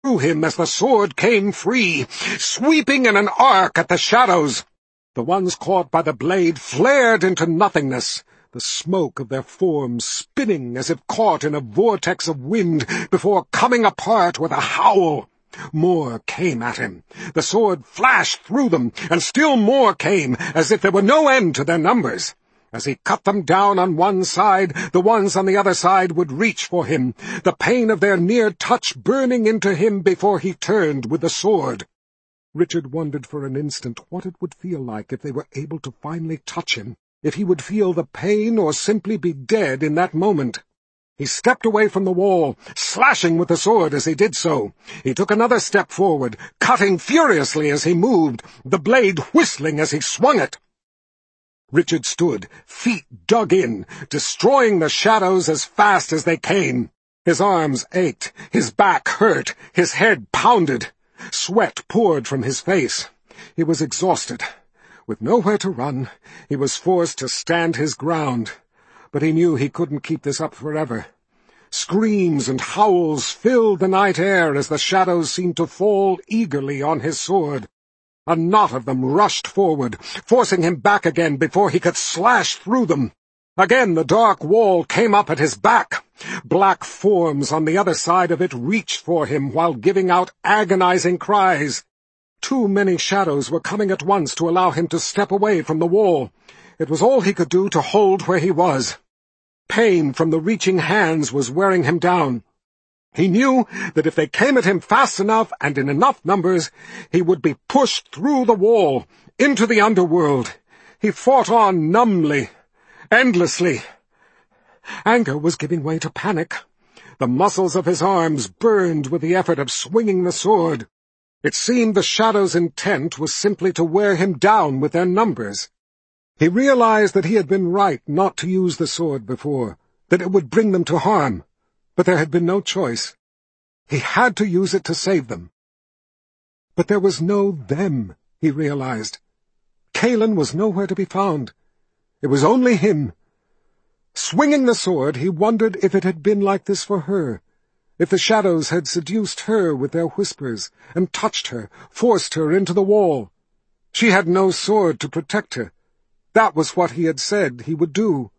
through him as the sword came free, sweeping in an arc at the shadows. The ones caught by the blade flared into nothingness, the smoke of their forms spinning as if caught in a vortex of wind before coming apart with a howl. More came at him. The sword flashed through them, and still more came, as if there were no end to their numbers. As he cut them down on one side, the ones on the other side would reach for him, the pain of their near touch burning into him before he turned with the sword. Richard wondered for an instant what it would feel like if they were able to finally touch him, if he would feel the pain or simply be dead in that moment. He stepped away from the wall, slashing with the sword as he did so. He took another step forward, cutting furiously as he moved, the blade whistling as he swung it. Richard stood, feet dug in, destroying the shadows as fast as they came. His arms ached, his back hurt, his head pounded. Sweat poured from his face. He was exhausted. With nowhere to run, he was forced to stand his ground. But he knew he couldn't keep this up forever. Screams and howls filled the night air as the shadows seemed to fall eagerly on his sword. A knot of them rushed forward, forcing him back again before he could slash through them. Again the dark wall came up at his back. Black forms on the other side of it reached for him while giving out agonizing cries. Too many shadows were coming at once to allow him to step away from the wall. It was all he could do to hold where he was. Pain from the reaching hands was wearing him down. He knew that if they came at him fast enough and in enough numbers, he would be pushed through the wall, into the underworld. He fought on numbly, endlessly. Anger was giving way to panic. The muscles of his arms burned with the effort of swinging the sword. It seemed the shadows' intent was simply to wear him down with their numbers. He realized that he had been right not to use the sword before, that it would bring them to harm, but there had been no choice. He had to use it to save them. But there was no them, he realized. Kaelin was nowhere to be found. It was only him. Swinging the sword, he wondered if it had been like this for her, if the shadows had seduced her with their whispers, and touched her, forced her into the wall. She had no sword to protect her. That was what he had said he would do.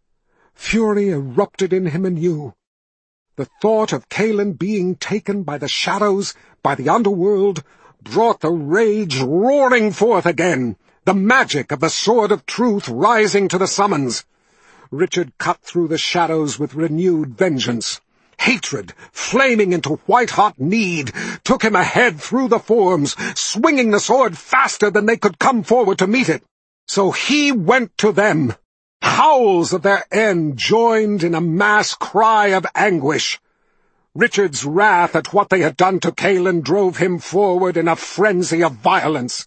Fury erupted in him anew. The thought of Kaelin being taken by the shadows, by the underworld, brought the rage roaring forth again, the magic of the sword of truth rising to the summons. Richard cut through the shadows with renewed vengeance. Hatred, flaming into white-hot need, took him ahead through the forms, swinging the sword faster than they could come forward to meet it. So he went to them. Howls of their end joined in a mass cry of anguish. Richard's wrath at what they had done to Kaelin drove him forward in a frenzy of violence.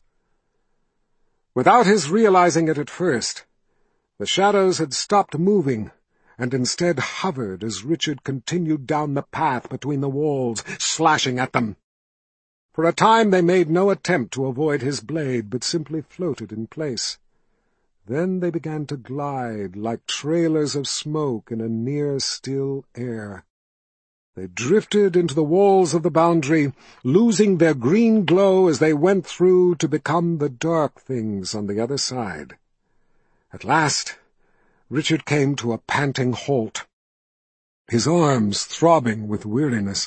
Without his realizing it at first, the shadows had stopped moving, and instead hovered as Richard continued down the path between the walls, slashing at them. For a time they made no attempt to avoid his blade, but simply floated in place. Then they began to glide like trailers of smoke in a near still air. They drifted into the walls of the boundary, losing their green glow as they went through to become the dark things on the other side. At last, Richard came to a panting halt, his arms throbbing with weariness.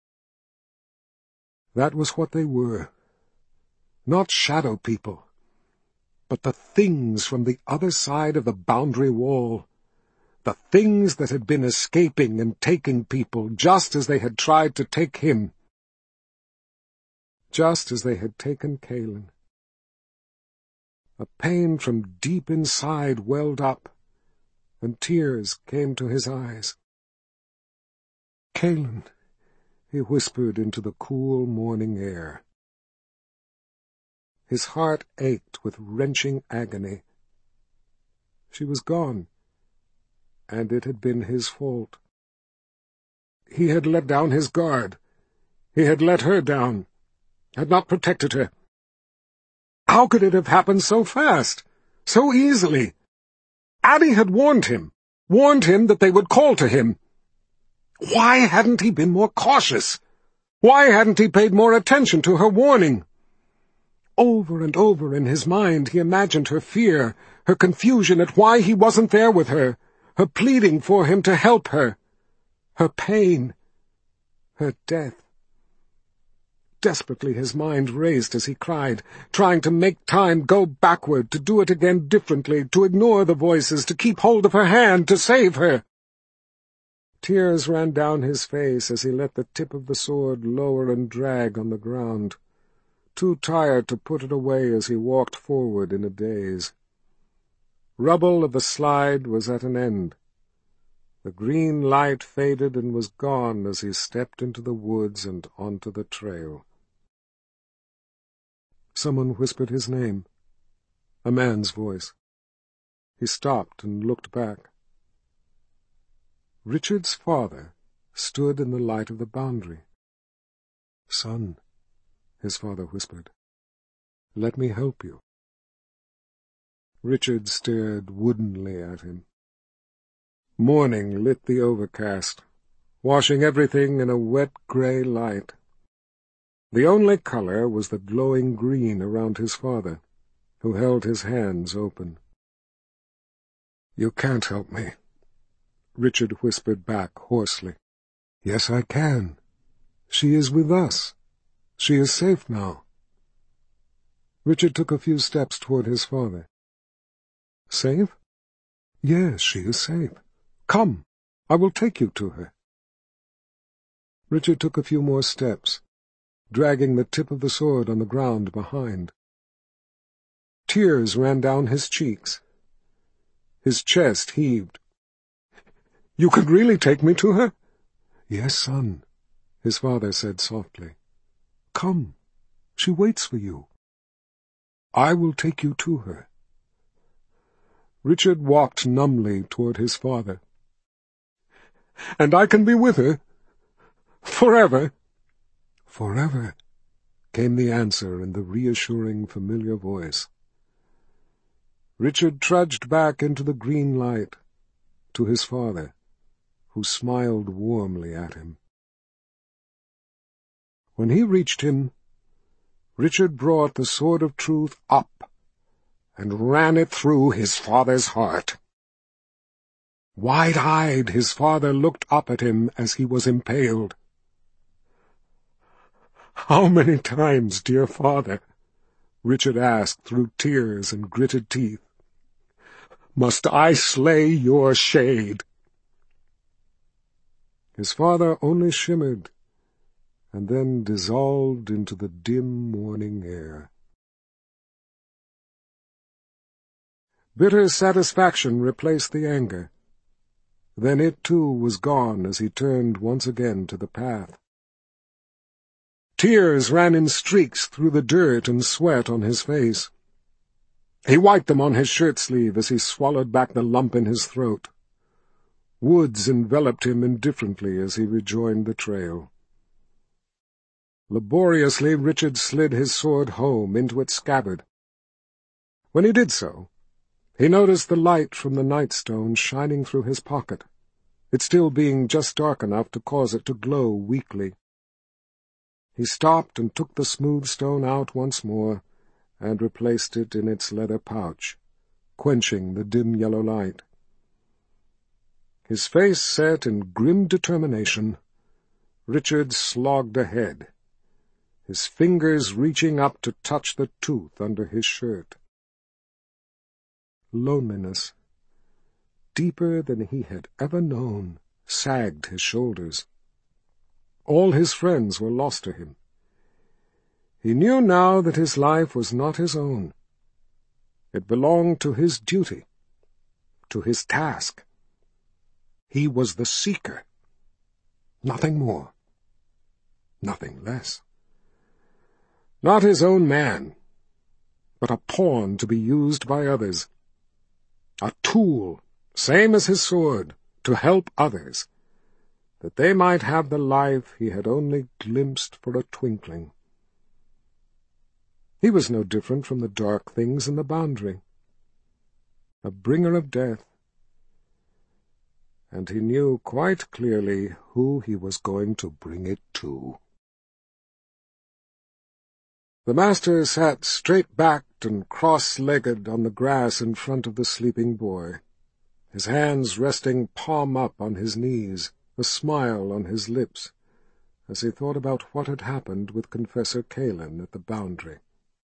That was what they were. Not shadow people, but the things from the other side of the boundary wall, the things that had been escaping and taking people just as they had tried to take him, just as they had taken Kaelin. A pain from deep inside welled up, and tears came to his eyes. "Kaelin," he whispered into the cool morning air. His heart ached with wrenching agony. She was gone, and it had been his fault. He had let down his guard. He had let her down, had not protected her. How could it have happened so fast, so easily? Addie had warned him that they would call to him. Why hadn't he been more cautious? Why hadn't he paid more attention to her warning? Over and over in his mind he imagined her fear, her confusion at why he wasn't there with her, her pleading for him to help her, her pain, her death. Desperately his mind raced as he cried, trying to make time go backward, to do it again differently, to ignore the voices, to keep hold of her hand, to save her. Tears ran down his face as he let the tip of the sword lower and drag on the ground, too tired to put it away as he walked forward in a daze. Rubble of the slide was at an end. The green light faded and was gone as he stepped into the woods and onto the trail. Someone whispered his name, a man's voice. He stopped and looked back. Richard's father stood in the light of the boundary. "Son," his father whispered, "let me help you." Richard stared woodenly at him. Morning lit the overcast, washing everything in a wet grey light. The only color was the glowing green around his father, who held his hands open. "You can't help me," Richard whispered back hoarsely. "Yes, I can. She is with us. She is safe now." Richard took a few steps toward his father. "Safe? Yes, she is safe. Come, I will take you to her." Richard took a few more steps, dragging the tip of the sword on the ground behind. Tears ran down his cheeks. His chest heaved. "You could really take me to her?" "Yes, son," his father said softly. "Come, she waits for you. I will take you to her." Richard walked numbly toward his father. "And I can be with her? Forever?" "Forever," came the answer in the reassuring, familiar voice. Richard trudged back into the green light, to his father, who smiled warmly at him. When he reached him, Richard brought the sword of truth up and ran it through his father's heart. Wide-eyed, his father looked up at him as he was impaled. "How many times, dear father," Richard asked through tears and gritted teeth, "must I slay your shade?" His father only shimmered, and then dissolved into the dim morning air. Bitter satisfaction replaced the anger. Then it, too, was gone as he turned once again to the path. Tears ran in streaks through the dirt and sweat on his face. He wiped them on his shirt-sleeve as he swallowed back the lump in his throat. Woods enveloped him indifferently as he rejoined the trail. Laboriously, Richard slid his sword home into its scabbard. When he did so, he noticed the light from the nightstone shining through his pocket, it still being just dark enough to cause it to glow weakly. He stopped and took the smooth stone out once more and replaced it in its leather pouch, quenching the dim yellow light. His face set in grim determination, Richard slogged ahead, his fingers reaching up to touch the tooth under his shirt. Loneliness, deeper than he had ever known, sagged his shoulders. All his friends were lost to him. He knew now that his life was not his own. It belonged to his duty, to his task. He was the seeker. Nothing more. Nothing less. Not his own man, but a pawn to be used by others. A tool, same as his sword, to help others, that they might have the life he had only glimpsed for a twinkling. He was no different from the dark things in the boundary. A bringer of death, and he knew quite clearly who he was going to bring it to. The master sat straight-backed and cross-legged on the grass in front of the sleeping boy, his hands resting palm up on his knees, a smile on his lips, as he thought about what had happened with Confessor Caelin at the boundary.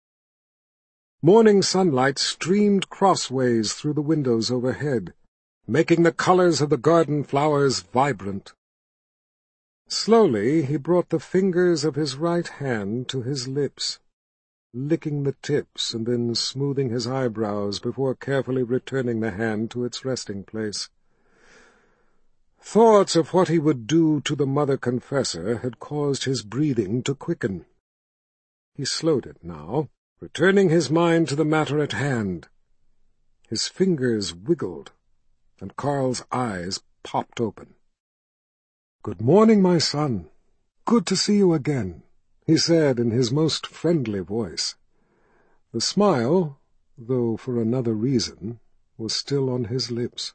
Morning sunlight streamed crossways through the windows overhead, making the colors of the garden flowers vibrant. Slowly he brought the fingers of his right hand to his lips, licking the tips and then smoothing his eyebrows before carefully returning the hand to its resting place. Thoughts of what he would do to the Mother Confessor had caused his breathing to quicken. He slowed it now, returning his mind to the matter at hand. His fingers wiggled, and Carl's eyes popped open. "Good morning, my son. Good to see you again," he said in his most friendly voice. The smile, though for another reason, was still on his lips.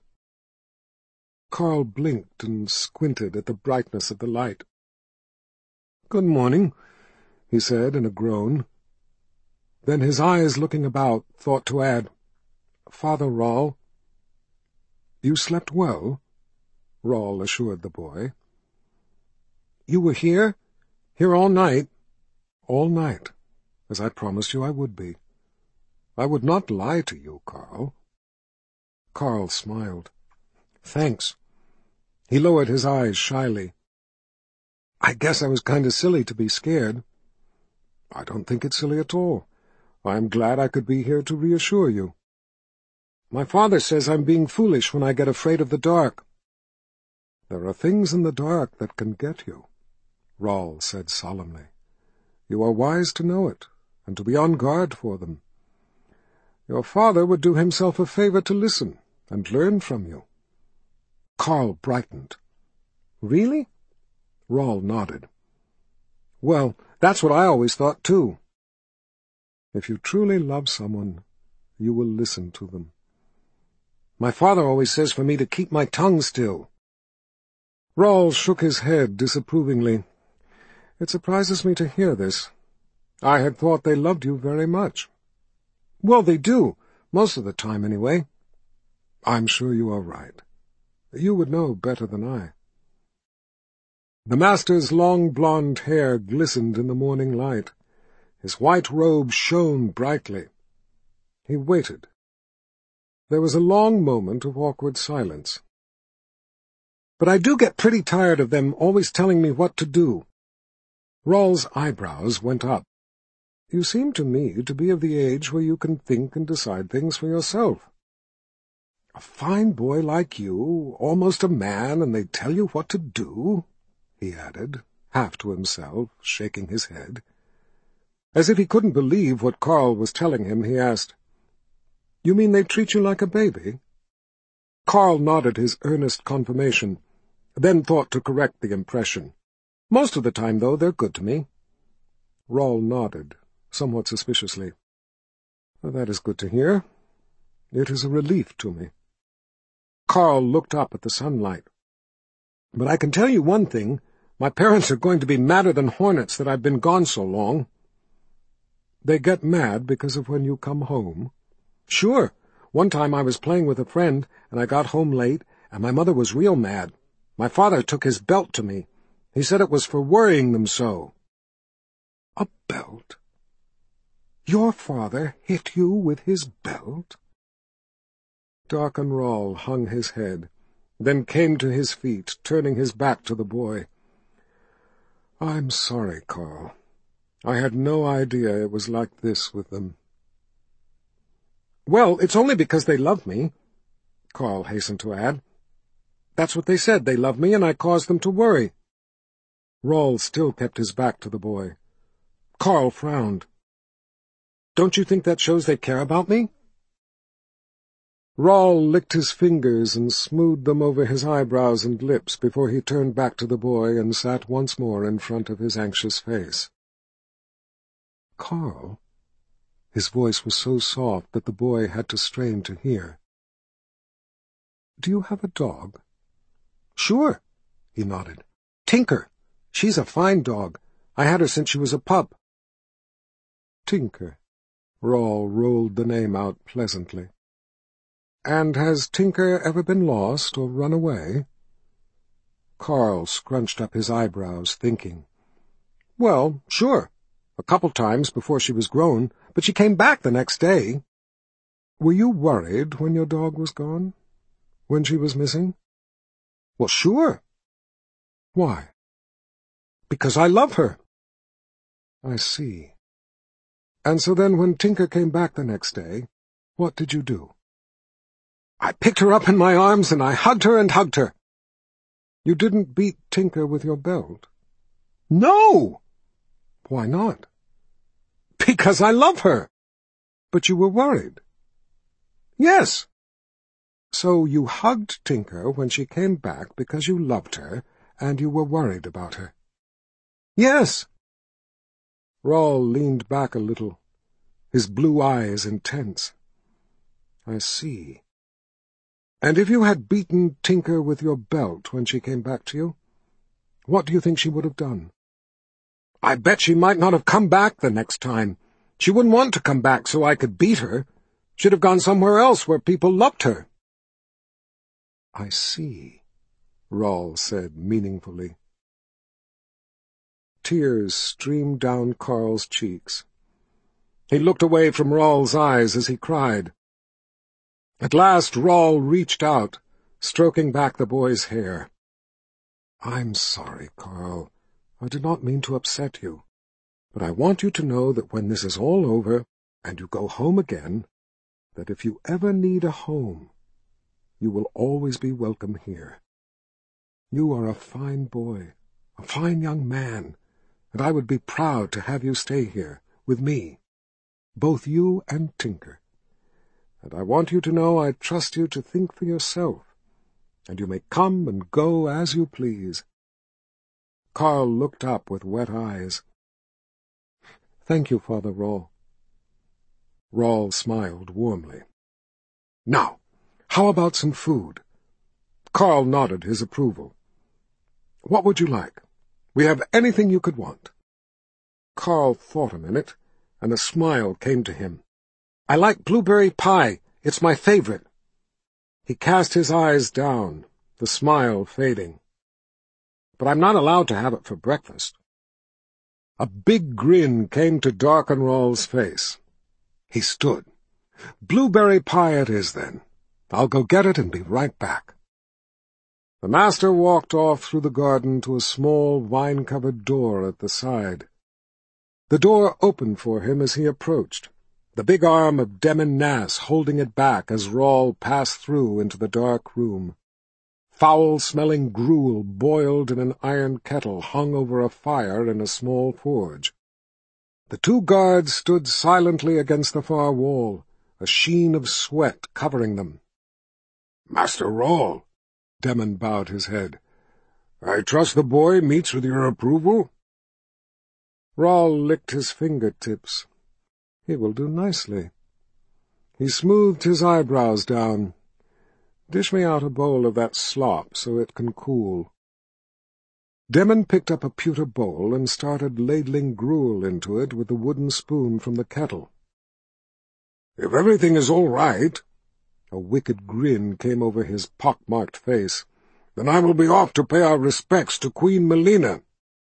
Carl blinked and squinted at the brightness of the light. "Good morning," he said in a groan. Then his eyes looking about, thought to add, "Father Roll." "You slept well?" Roll assured the boy. "You were here? Here all night?" "All night, as I promised you I would be. I would not lie to you, Carl." Carl smiled. "Thanks." He lowered his eyes shyly. "I guess I was kind of silly to be scared." "I don't think it's silly at all. I am glad I could be here to reassure you." "My father says I'm being foolish when I get afraid of the dark." "There are things in the dark that can get you," Roll said solemnly. "You are wise to know it, and to be on guard for them. Your father would do himself a favor to listen and learn from you." Carl brightened. "Really?" Roll nodded. "Well, that's what I always thought, too." If you truly love someone, you will listen to them. My father always says for me to keep my tongue still. Roll shook his head disapprovingly. "It surprises me to hear this. I had thought they loved you very much." "Well, they do, most of the time anyway." "I'm sure you are right. You would know better than I." The master's long blonde hair glistened in the morning light. His white robe shone brightly. He waited. There was a long moment of awkward silence. "But I do get pretty tired of them always telling me what to do." Roll's eyebrows went up. "You seem to me to be of the age where you can think and decide things for yourself." "A fine boy like you, almost a man, and they tell you what to do?" he added, half to himself, shaking his head. As if he couldn't believe what Carl was telling him, he asked, "You mean they treat you like a baby?" Carl nodded his earnest confirmation, then thought to correct the impression. "Most of the time, though, they're good to me." Roll nodded, somewhat suspiciously. "That is good to hear. It is a relief to me." Carl looked up at the sunlight. "But I can tell you one thing. My parents are going to be madder than hornets that I've been gone so long." "They get mad because of when you come home?" "Sure. One time I was playing with a friend, and I got home late, and my mother was real mad. My father took his belt to me. He said it was for worrying them so." "A belt? Your father hit you with his belt?" Darken Roll hung his head, then came to his feet, turning his back to the boy. "I'm sorry, Carl. I had no idea it was like this with them." "Well, it's only because they love me," Carl hastened to add. "That's what they said. They love me, and I caused them to worry." Roll still kept his back to the boy. Carl frowned. "Don't you think that shows they care about me?" Roll licked his fingers and smoothed them over his eyebrows and lips before he turned back to the boy and sat once more in front of his anxious face. "Carl," his voice was so soft that the boy had to strain to hear. "Do you have a dog?" "Sure," he nodded. "Tinker. She's a fine dog. I had her since she was a pup." Tinker. Rawl rolled the name out pleasantly. And has Tinker ever been lost or run away? Carl scrunched up his eyebrows, thinking. Well, sure. A couple times before she was grown, but she came back the next day. Were you worried when your dog was gone? When she was missing? Well, sure. Why? Because I love her. I see. And so then when Tinker came back the next day, what did you do? I picked her up in my arms and I hugged her and hugged her. You didn't beat Tinker with your belt? No! Why not? Because I love her. But you were worried. Yes. So you hugged Tinker when she came back because you loved her and you were worried about her. Yes. Rawl leaned back a little, his blue eyes intense. I see. And if you had beaten Tinker with your belt when she came back to you, what do you think she would have done? I bet she might not have come back the next time. She wouldn't want to come back so I could beat her. She'd have gone somewhere else where people loved her. I see, Rawl said meaningfully. Tears streamed down Carl's cheeks. He looked away from Rawl's eyes as he cried. At last Rawl reached out, stroking back the boy's hair. I'm sorry, Carl. I did not mean to upset you. But I want you to know that when this is all over, and you go home again, that if you ever need a home, you will always be welcome here. You are a fine boy, a fine young man, and I would be proud to have you stay here, with me, both you and Tinker. And I want you to know I trust you to think for yourself, and you may come and go as you please. Carl looked up with wet eyes. Thank you, Father Rawl. Rawl smiled warmly. Now, how about some food? Carl nodded his approval. What would you like? We have anything you could want. Carl thought a minute, and a smile came to him. I like blueberry pie. It's my favorite. He cast his eyes down, the smile fading. But I'm not allowed to have it for breakfast. A big grin came to darken Rawl's face. He stood. Blueberry pie it is, then. I'll go get it and be right back. The master walked off through the garden to a small vine-covered door at the side. The door opened for him as he approached, the big arm of Demon Nass holding it back as Rawl passed through into the dark room. Foul-smelling gruel boiled in an iron kettle hung over a fire in a small forge. The two guards stood silently against the far wall, a sheen of sweat covering them. "Master Rawl," Demon bowed his head, "I trust the boy meets with your approval?" Rawl licked his fingertips. He will do nicely. He smoothed his eyebrows down. Dish me out a bowl of that slop so it can cool. Demon picked up a pewter bowl and started ladling gruel into it with the wooden spoon from the kettle. "If everything is all right," a wicked grin came over his pock-marked face, "then I will be off to pay our respects to Queen Melina."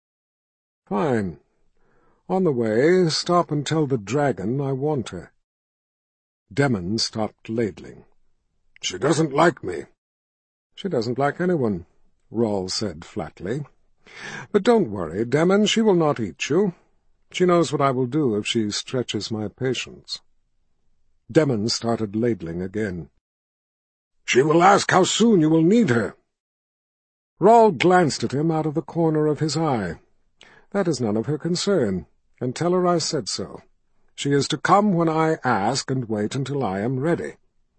"Fine. On the way, stop and tell the dragon I want her." Demon stopped ladling. "She doesn't like me." "She doesn't like anyone," Rawl said flatly. "But don't worry, Demon, she will not eat you. She knows what I will do if she stretches my patience." Demon started ladling again. "She will ask how soon you will need her." Rawl glanced at him out of the corner of his eye. "That is none of her concern, and tell her I said so. She is to come when I ask and wait until I am ready."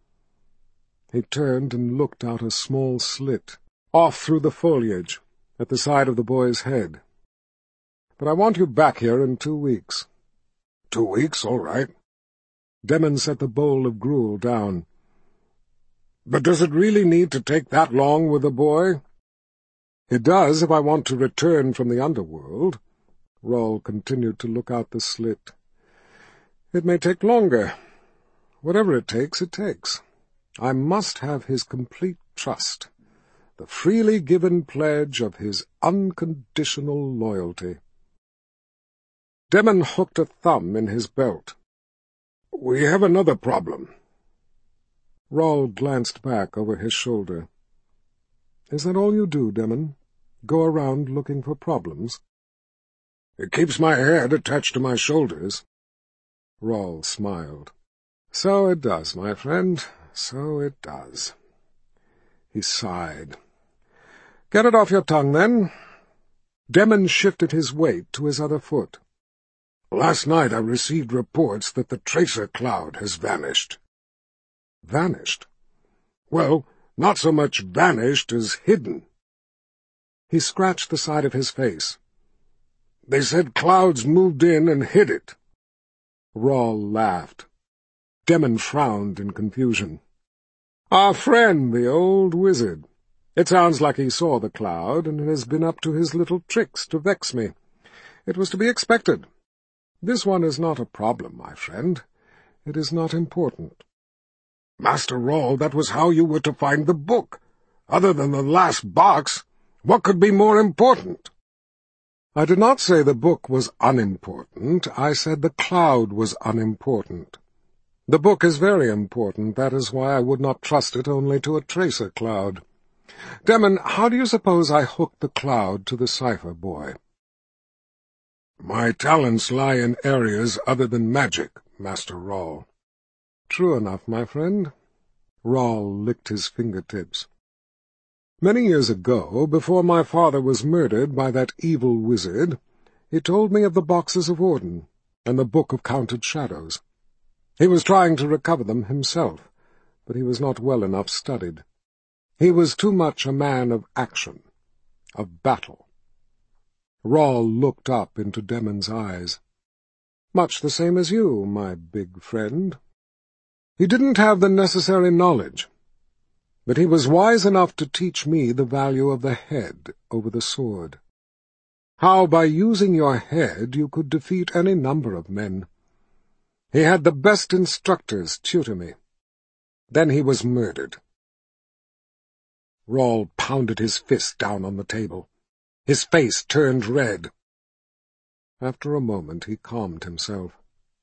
He turned and looked out a small slit, off through the foliage, at the side of the boy's head. "But I want you back here in 2 weeks." 2 weeks, all right." Demon set the bowl of gruel down. "But does it really need to take that long with the boy?" "It does if I want to return from the underworld." Rawl continued to look out the slit. It may take longer. Whatever it takes, it takes. I must have his complete trust, the freely given pledge of his unconditional loyalty. Demon hooked a thumb in his belt. "We have another problem." Roll glanced back over his shoulder. "Is that all you do, Demon? Go around looking for problems?" "It keeps my head attached to my shoulders." Roll smiled. "So it does, my friend, so it does." He sighed. "Get it off your tongue, then." Demon shifted his weight to his other foot. "Last night I received reports that the tracer cloud has vanished." "Vanished?" "Well, not so much vanished as hidden." He scratched the side of his face. "They said clouds moved in and hid it." Roll laughed. Demon frowned in confusion. "Our friend, the old wizard. It sounds like he saw the cloud, and has been up to his little tricks to vex me. It was to be expected. This one is not a problem, my friend. It is not important." "Master Roll, that was how you were to find the book. Other than the last box, what could be more important?" "I did not say the book was unimportant. I said the cloud was unimportant. The book is very important. That is why I would not trust it only to a tracer cloud. Demon, how do you suppose I hooked the cloud to the cipher boy?" "My talents lie in areas other than magic, Master Roll." "True enough, my friend." Roll licked his fingertips. "Many years ago, before my father was murdered by that evil wizard, he told me of the Boxes of Orden and the Book of Counted Shadows. He was trying to recover them himself, but he was not well enough studied. He was too much a man of action, of battle." Roll looked up into Demon's eyes. "Much the same as you, my big friend. He didn't have the necessary knowledge, but he was wise enough to teach me the value of the head over the sword. How by using your head you could defeat any number of men. He had the best instructors tutor me. Then he was murdered." Roll pounded his fist down on the table. His face turned red. After a moment he calmed himself.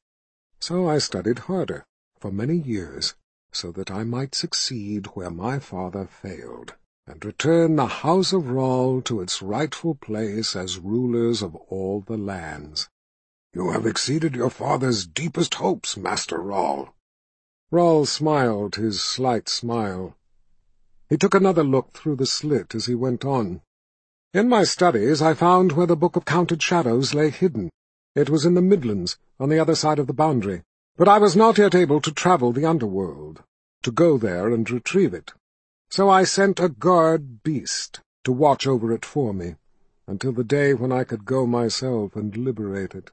"So I studied harder, for many years, so that I might succeed where my father failed, and return the House of Roll to its rightful place as rulers of all the lands." "You have exceeded your father's deepest hopes, Master Roll." Roll smiled his slight smile. He took another look through the slit as he went on. "In my studies I found where the Book of Counted Shadows lay hidden. It was in the Midlands, on the other side of the boundary, but I was not yet able to travel the underworld, to go there and retrieve it. So I sent a guard beast to watch over it for me, until the day when I could go myself and liberate it."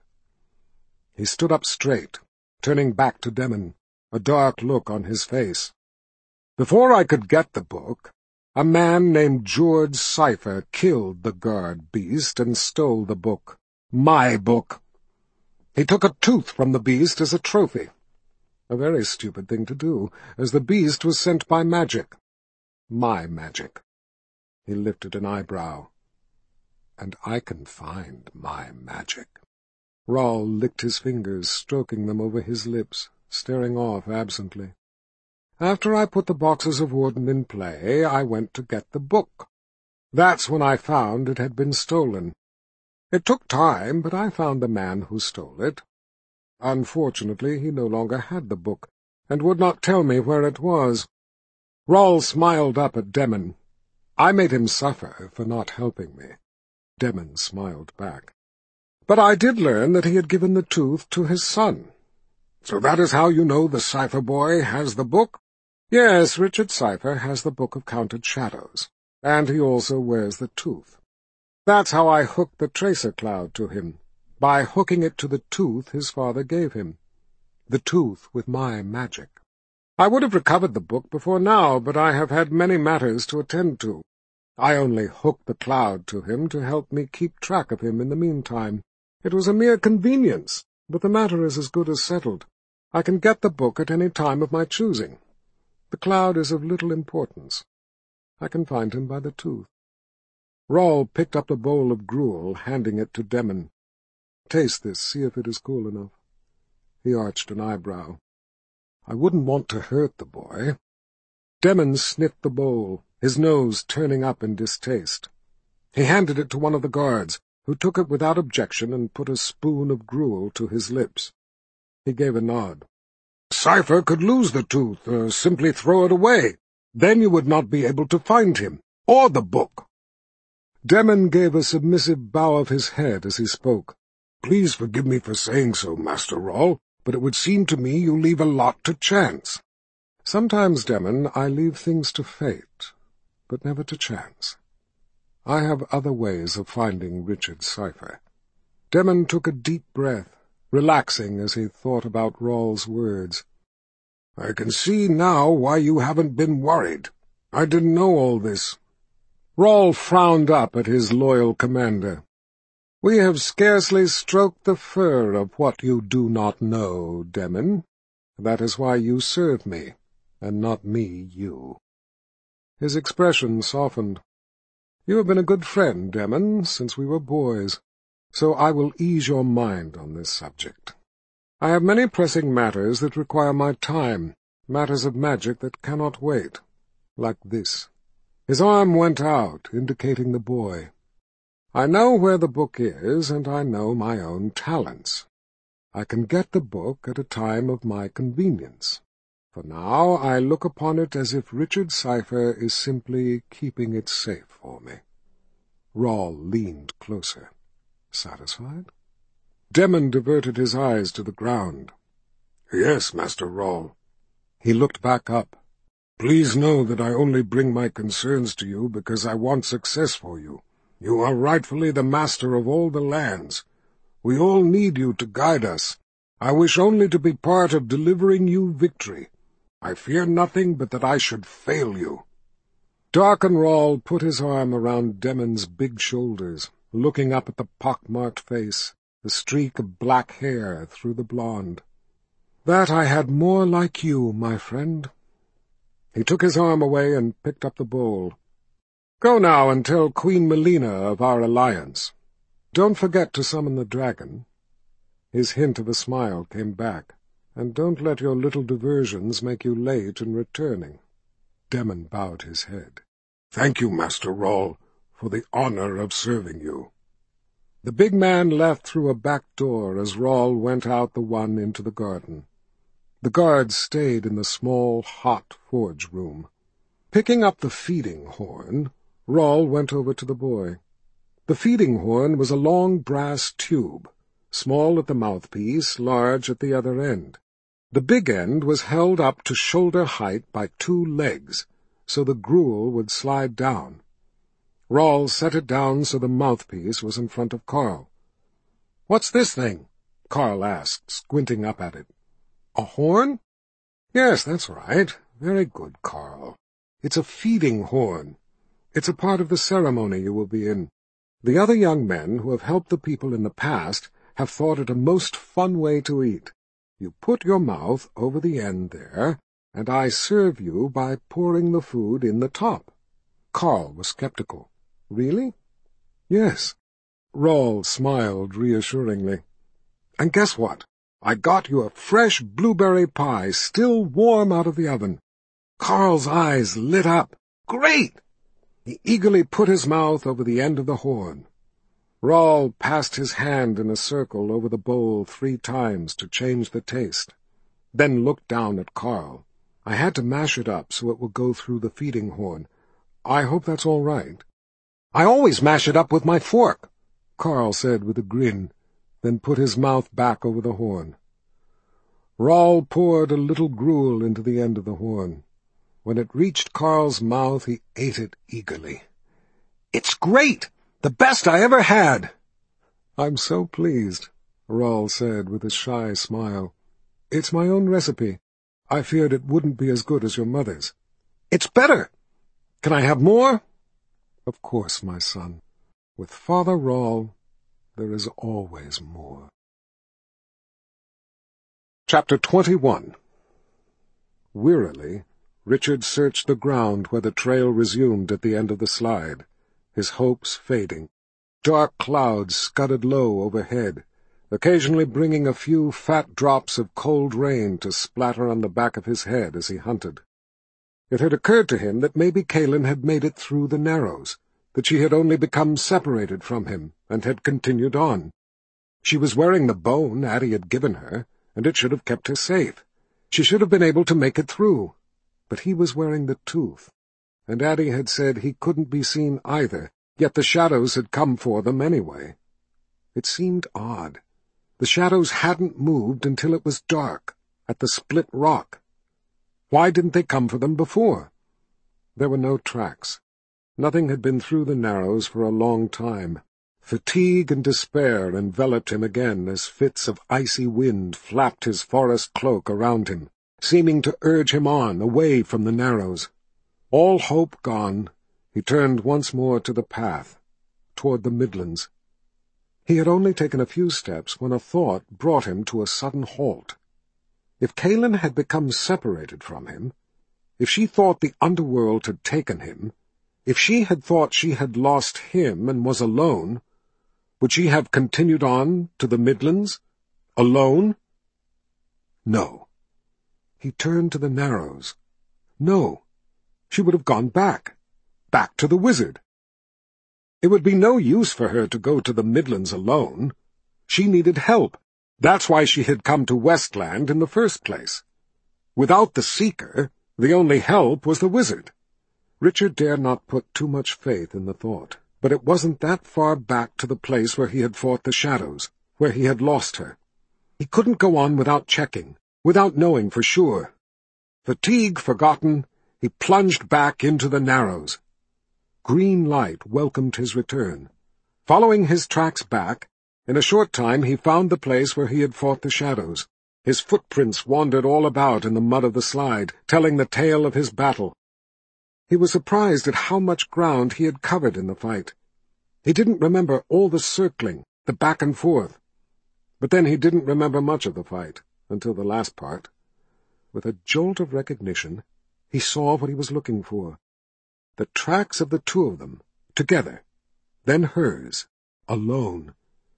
He stood up straight, turning back to Demon, a dark look on his face. "Before I could get the book, a man named George Cypher killed the guard beast and stole the book. My book. He took a tooth from the beast as a trophy. A very stupid thing to do, as the beast was sent by magic. My magic." He lifted an eyebrow. "And I can find my magic." Roll licked his fingers, stroking them over his lips, staring off absently. "After I put the Boxes of Orden in play, I went to get the book. That's when I found it had been stolen. It took time, but I found the man who stole it. Unfortunately, he no longer had the book, and would not tell me where it was." Roll smiled up at Demon. "I made him suffer for not helping me." Demon smiled back. "But I did learn that he had given the tooth to his son." "So that is how you know the Cipher Boy has the book?" "Yes, Richard Cypher has the Book of Counted Shadows, and he also wears the tooth. That's how I hooked the tracer cloud to him, by hooking it to the tooth his father gave him. The tooth with my magic. I would have recovered the book before now, but I have had many matters to attend to. I only hooked the cloud to him to help me keep track of him in the meantime. It was a mere convenience, But the matter is as good as settled. I can get the book at any time of my choosing. The cloud is of little importance. I can find him by the tooth." Roll picked up the bowl of gruel, handing it to Demon. "Taste this, see if it is cool enough." He arched an eyebrow. "I wouldn't want to hurt the boy." Demon sniffed the bowl, his nose turning up in distaste. He handed it to one of the guards, who took it without objection and put a spoon of gruel to his lips. He gave a nod. "Cypher could lose the tooth, or simply throw it away. Then you would not be able to find him, or the book." Demon gave a submissive bow of his head as he spoke. "Please forgive me for saying so, Master Roll, but it would seem to me you leave a lot to chance." "Sometimes, Demon, I leave things to fate, but never to chance. I have other ways of finding Richard Cypher." Demon took a deep breath, relaxing as he thought about Roll's words. "I can see now why you haven't been worried. I didn't know all this." Roll frowned up at his loyal commander. "We have scarcely stroked the fur of what you do not know, Demon. That is why you serve me, and not me you." His expression softened. "You have been a good friend, Demon, since we were boys, so I will ease your mind on this subject. I have many pressing matters that require my time, matters of magic that cannot wait, like this." His arm went out, indicating the boy. "I know where the book is, and I know my own talents. I can get the book at a time of my convenience. For now I look upon it as if Richard Cypher is simply keeping it safe for me." Roll leaned closer. "Satisfied?" Demon diverted his eyes to the ground. "Yes, Master Roll." He looked back up. "Please know that I only bring my concerns to you because I want success for you. You are rightfully the master of all the lands. We all need you to guide us. I wish only to be part of delivering you victory. I fear nothing but that I should fail you." Darkenroll put his arm around Demon's big shoulders, looking up at the pock-marked face, the streak of black hair through the blonde. "That I had more like you, my friend." He took his arm away and picked up the bowl. "Go now and tell Queen Melina of our alliance. Don't forget to summon the dragon." His hint of a smile came back. "And don't let your little diversions make you late in returning." Demon bowed his head. "Thank you, Master Roll, for the honor of serving you." The big man left through a back door as Roll went out the one into the garden. The guards stayed in the small, hot forge room. Picking up the feeding horn, Roll went over to the boy. The feeding horn was a long brass tube, small at the mouthpiece, large at the other end. The big end was held up to shoulder height by 2 legs, so the gruel would slide down. Roll set it down so the mouthpiece was in front of Carl. "What's this thing?" Carl asked, squinting up at it. "A horn?" "Yes, that's right. Very good, Carl. It's a feeding horn. It's a part of the ceremony you will be in. The other young men who have helped the people in the past have thought it a most fun way to eat. You put your mouth over the end there, and I serve you by pouring the food in the top." Carl was skeptical. "Really?" "Yes." Roll smiled reassuringly. "And guess what? I got you a fresh blueberry pie, still warm out of the oven." Carl's eyes lit up. "Great!" He eagerly put his mouth over the end of the horn. Roll passed his hand in a circle over the bowl 3 times to change the taste, then looked down at Carl. "I had to mash it up so it will go through the feeding horn. I hope that's all right." "I always mash it up with my fork," Carl said with a grin, then put his mouth back over the horn. Roll poured a little gruel into the end of the horn. When it reached Carl's mouth, he ate it eagerly. "It's great! The best I ever had!" "I'm so pleased," Roll said with a shy smile. "It's my own recipe. I feared it wouldn't be as good as your mother's." "It's better! Can I have more?" "Of course, my son. With Father Roll, there is always more." Chapter 21. Wearily, Richard searched the ground where the trail resumed at the end of the slide, his hopes fading. Dark clouds scudded low overhead, occasionally bringing a few fat drops of cold rain to splatter on the back of his head as he hunted. It had occurred to him that maybe Kaelin had made it through the Narrows, that she had only become separated from him and had continued on. She was wearing the bone Addie had given her, and it should have kept her safe. She should have been able to make it through. But he was wearing the tooth, and Addie had said he couldn't be seen either, yet the shadows had come for them anyway. It seemed odd. The shadows hadn't moved until it was dark, at the split rock. Why didn't they come for them before? There were no tracks. Nothing had been through the Narrows for a long time. Fatigue and despair enveloped him again as fits of icy wind flapped his forest cloak around him, seeming to urge him on, away from the Narrows. All hope gone, he turned once more to the path, toward the Midlands. He had only taken a few steps when a thought brought him to a sudden halt. If Kaelin had become separated from him, if she thought the underworld had taken him, if she had thought she had lost him and was alone, would she have continued on to the Midlands? Alone? No. He turned to the Narrows. No. She would have gone back to the wizard. It would be no use for her to go to the Midlands alone. She needed help. That's why she had come to Westland in the first place. Without the Seeker, the only help was the wizard. Richard dared not put too much faith in the thought, but it wasn't that far back to the place where he had fought the shadows, where he had lost her. He couldn't go on without checking, without knowing for sure. Fatigue forgotten, he plunged back into the Narrows. Green light welcomed his return. Following his tracks back, in a short time he found the place where he had fought the shadows. His footprints wandered all about in the mud of the slide, telling the tale of his battle. He was surprised at how much ground he had covered in the fight. He didn't remember all the circling, the back and forth. But then he didn't remember much of the fight, until the last part. With a jolt of recognition, he saw what he was looking for. The tracks of the two of them, together, then hers, alone.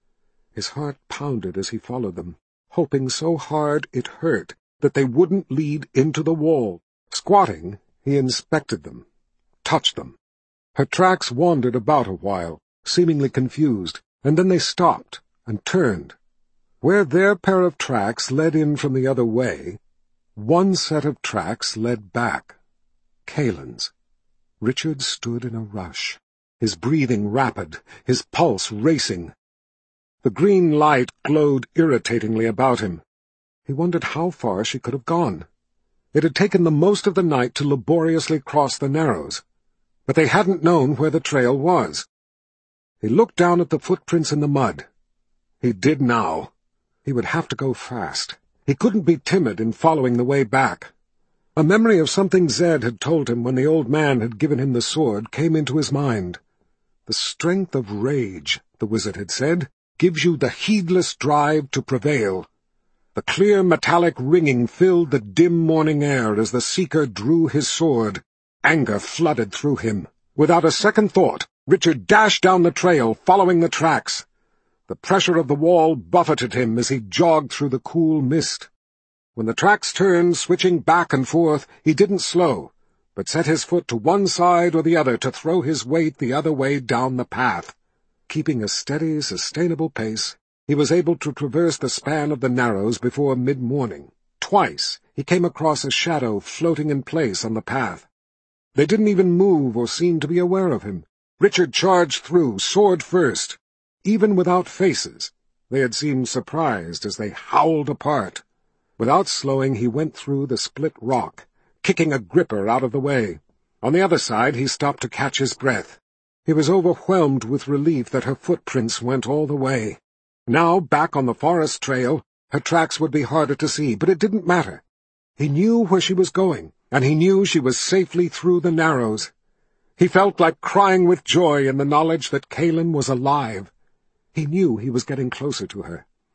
His heart pounded as he followed them, hoping so hard it hurt that they wouldn't lead into the wall. Squatting, he inspected them, touched them. Her tracks wandered about a while, seemingly confused, and then they stopped and turned. Where their pair of tracks led in from the other way, one set of tracks led back. Kaelin's. Richard stood in a rush, his breathing rapid, his pulse racing. The green light glowed irritatingly about him. He wondered how far she could have gone. It had taken them most of the night to laboriously cross the Narrows, but they hadn't known where the trail was. He looked down at the footprints in the mud. He did now. He would have to go fast. He couldn't be timid in following the way back. A memory of something Zed had told him when the old man had given him the sword came into his mind. The strength of rage, the wizard had said, gives you the heedless drive to prevail. The clear metallic ringing filled the dim morning air as the Seeker drew his sword. Anger flooded through him. Without a second thought, Richard dashed down the trail, following the tracks. The pressure of the wall buffeted him as he jogged through the cool mist. When the tracks turned, switching back and forth, he didn't slow, but set his foot to one side or the other to throw his weight the other way down the path. Keeping a steady, sustainable pace, he was able to traverse the span of the Narrows before mid-morning. Twice he came across a shadow floating in place on the path. They didn't even move or seem to be aware of him. Richard charged through, sword first. Even without faces, they had seemed surprised as they howled apart. Without slowing, he went through the split rock, kicking a gripper out of the way. On the other side, he stopped to catch his breath. He was overwhelmed with relief that her footprints went all the way. Now, back on the forest trail, her tracks would be harder to see, but it didn't matter. He knew where she was going, and he knew she was safely through the Narrows. He felt like crying with joy in the knowledge that Kaelin was alive. He knew he was getting closer to her.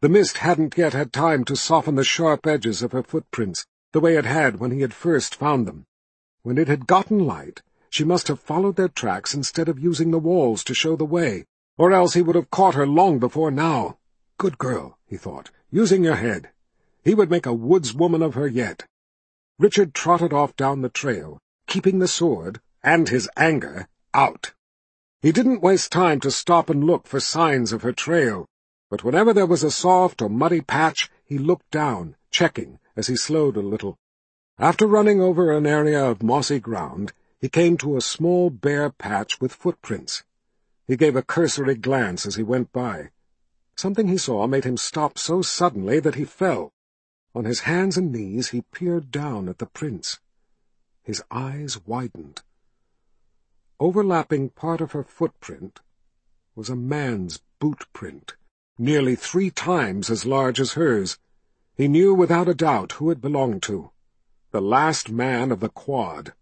The mist hadn't yet had time to soften the sharp edges of her footprints, the way it had when he had first found them. When it had gotten light, she must have followed their tracks instead of using the walls to show the way, or else he would have caught her long before now. Good girl, he thought, using your head. He would make a woodswoman of her yet. Richard trotted off down the trail, keeping the sword, and his anger, out. He didn't waste time to stop and look for signs of her trail, but whenever there was a soft or muddy patch, he looked down, checking, as he slowed a little. After running over an area of mossy ground, he came to a small bare patch with footprints. He gave a cursory glance as he went by. Something he saw made him stop so suddenly that he fell. On his hands and knees he peered down at the prints. His eyes widened. Overlapping part of her footprint was a man's boot print, nearly 3 times as large as hers. He knew without a doubt who it belonged to. The last man of the quad.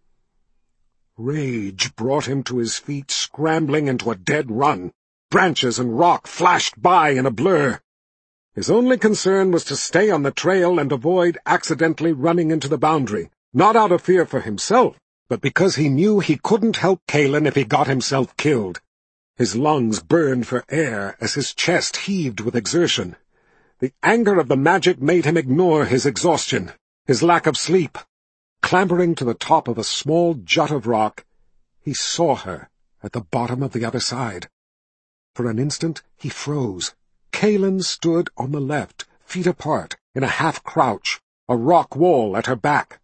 Rage brought him to his feet, scrambling into a dead run. Branches and rock flashed by in a blur. His only concern was to stay on the trail and avoid accidentally running into the boundary, not out of fear for himself, but because he knew he couldn't help Kalin if he got himself killed. His lungs burned for air as his chest heaved with exertion. The anger of the magic made him ignore his exhaustion, his lack of sleep. Clambering to the top of a small jut of rock, he saw her at the bottom of the other side. For an instant he froze. Kalin stood on the left, feet apart, in a half-crouch, a rock wall at her back.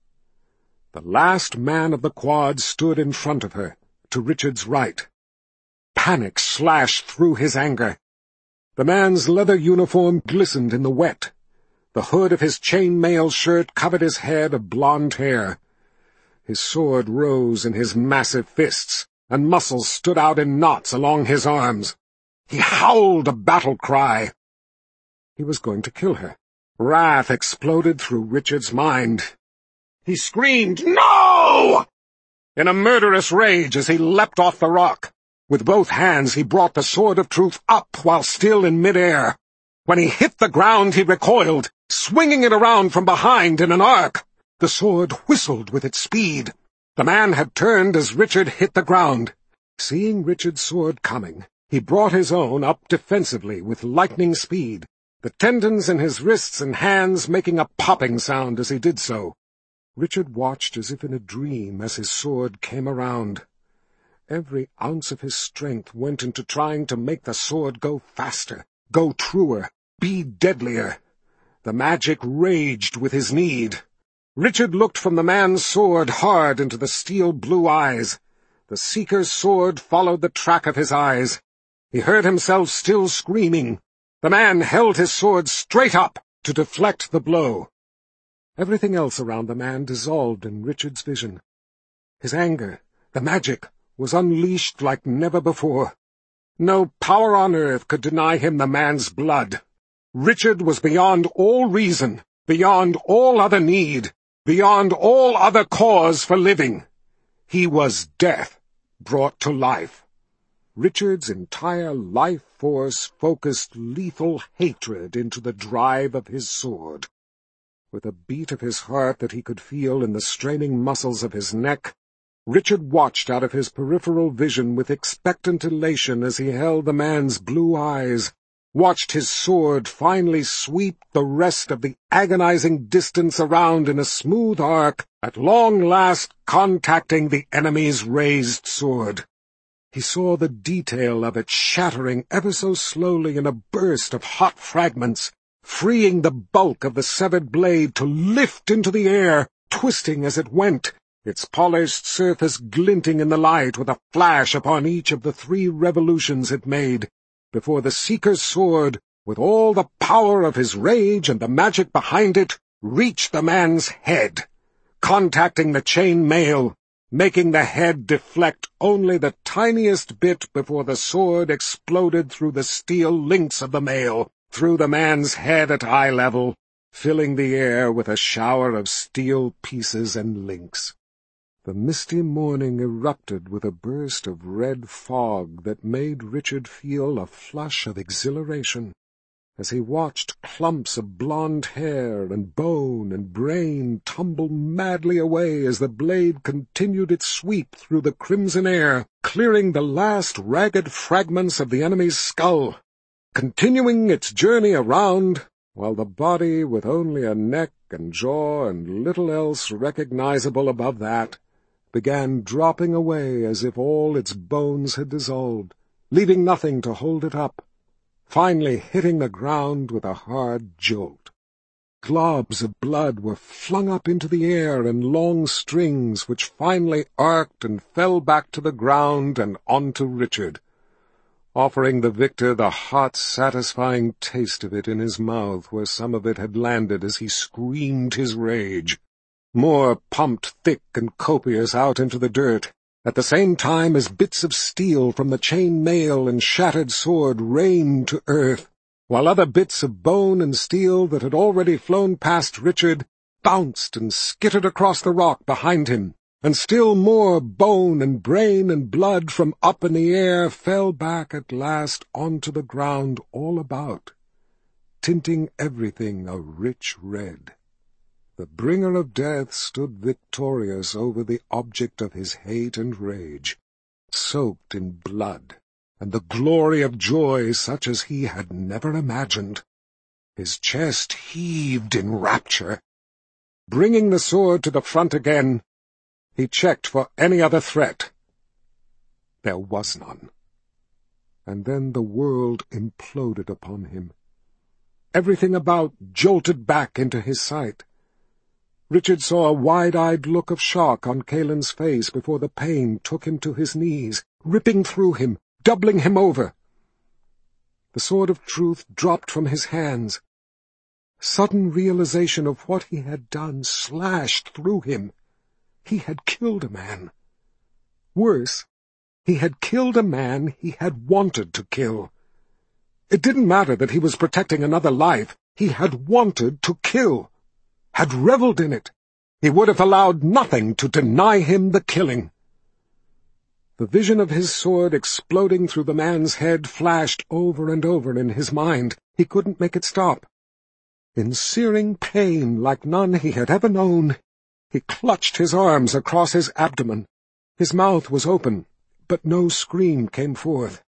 The last man of the quad stood in front of her, to Richard's right. Panic slashed through his anger. The man's leather uniform glistened in the wet. The hood of his chain-mail shirt covered his head of blonde hair. His sword rose in his massive fists, and muscles stood out in knots along his arms. He howled a battle cry. He was going to kill her. Wrath exploded through Richard's mind. He screamed, "No!" in a murderous rage as he leapt off the rock. With both hands he brought the sword of truth up while still in mid-air. When he hit the ground he recoiled, swinging it around from behind in an arc. The sword whistled with its speed. The man had turned as Richard hit the ground. Seeing Richard's sword coming, he brought his own up defensively with lightning speed, the tendons in his wrists and hands making a popping sound as he did so. Richard watched as if in a dream as his sword came around. Every ounce of his strength went into trying to make the sword go faster, go truer, be deadlier. The magic raged with his need. Richard looked from the man's sword hard into the steel-blue eyes. The Seeker's sword followed the track of his eyes. He heard himself still screaming. The man held his sword straight up to deflect the blow. Everything else around the man dissolved in Richard's vision. His anger, the magic, was unleashed like never before. No power on earth could deny him the man's blood. Richard was beyond all reason, beyond all other need, beyond all other cause for living. He was death, brought to life. Richard's entire life force focused lethal hatred into the drive of his sword. With a beat of his heart that he could feel in the straining muscles of his neck, Richard watched out of his peripheral vision with expectant elation as he held the man's blue eyes, watched his sword finally sweep the rest of the agonizing distance around in a smooth arc, at long last contacting the enemy's raised sword. He saw the detail of it shattering ever so slowly in a burst of hot fragments, freeing the bulk of the severed blade to lift into the air, twisting as it went, its polished surface glinting in the light with a flash upon each of the 3 revolutions it made, before the Seeker's sword, with all the power of his rage and the magic behind it, reached the man's head, contacting the chain mail, making the head deflect only the tiniest bit before the sword exploded through the steel links of the mail, through the man's head at eye level, filling the air with a shower of steel pieces and links. The misty morning erupted with a burst of red fog that made Richard feel a flush of exhilaration. as he watched clumps of blonde hair and bone and brain tumble madly away as the blade continued its sweep through the crimson air, clearing the last ragged fragments of the enemy's skull, continuing its journey around, while the body, with only a neck and jaw and little else recognizable above that, began dropping away as if all its bones had dissolved, leaving nothing to hold it up, finally hitting the ground with a hard jolt. Globs of blood were flung up into the air in long strings, which finally arced and fell back to the ground and onto Richard, offering the victor the hot, satisfying taste of it in his mouth where some of it had landed as he screamed his rage. More pumped thick and copious out into the dirt, at the same time as bits of steel from the chain mail and shattered sword rained to earth, while other bits of bone and steel that had already flown past Richard bounced and skittered across the rock behind him, and still more bone and brain and blood from up in the air fell back at last onto the ground all about, tinting everything a rich red. The bringer of death stood victorious over the object of his hate and rage, soaked in blood, and the glory of joy such as he had never imagined. His chest heaved in rapture. Bringing the sword to the front again, he checked for any other threat. There was none. And then the world imploded upon him. Everything about jolted back into his sight. Richard saw a wide-eyed look of shock on Kalen's face before the pain took him to his knees, ripping through him, doubling him over. The sword of truth dropped from his hands. Sudden realization of what he had done slashed through him. He had killed a man. Worse, he had killed a man he had wanted to kill. It didn't matter that he was protecting another life. He had wanted to kill, had reveled in it. He would have allowed nothing to deny him the killing. The vision of his sword exploding through the man's head flashed over and over in his mind. He couldn't make it stop. In searing pain like none he had ever known, he clutched his arms across his abdomen. His mouth was open, but no scream came forth.